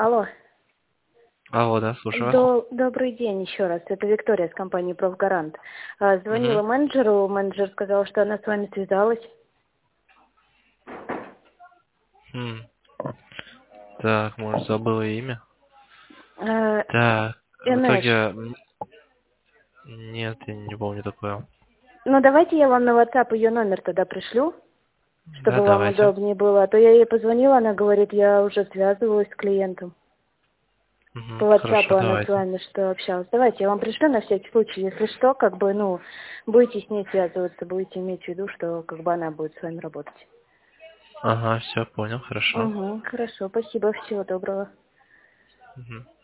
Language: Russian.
Алло. Алло, да, слушаю вас. Добрый день еще раз. Это Виктория с компании «Профгарант». Звонила Угу. менеджеру. Менеджер сказал, что она с вами связалась. Хм. Так, может, забыла имя? Э, Так, в Инесс. итоге... Нет, я не помню такое. Ну, давайте я вам на WhatsApp ее номер тогда пришлю, Да, чтобы вам давайте. удобнее было. А то я ей позвонила, она говорит, я уже связывалась с клиентом. По Угу. WhatsApp Хорошо, она с давайте. вами что общалась. Давайте я вам пришлю на всякий случай. Если что, будете с ней связываться, будете иметь в виду, что она будет с вами работать. Ага, все, понял, хорошо. Угу, хорошо, спасибо, всего доброго. Угу.